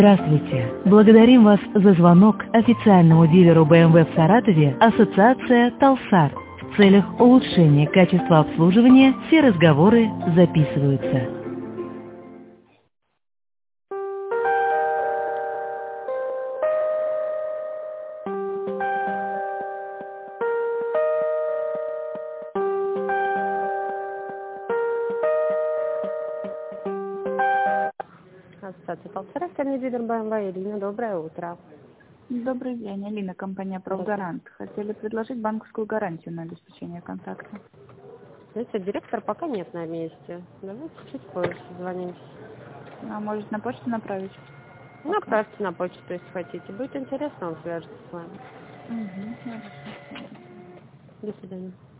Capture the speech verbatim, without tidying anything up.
Здравствуйте! Благодарим вас за звонок официальному дилеру бэ эм вэ в Саратове ассоциация «Талсар». В целях улучшения качества обслуживания все разговоры записываются. Ассоциация «Талсар», официальный дилер бэ эм вэ. Ирина, доброе утро. Добрый день, Алина, компания «Профгарант». Хотели предложить банковскую гарантию на обеспечение контакта. Знаете, директор пока нет на месте. Давайте чуть позже созвонимся. А может на почту направить? Ну, направьте на почту, если хотите. Будет интересно, он свяжется с вами. Угу, хорошо. До свидания.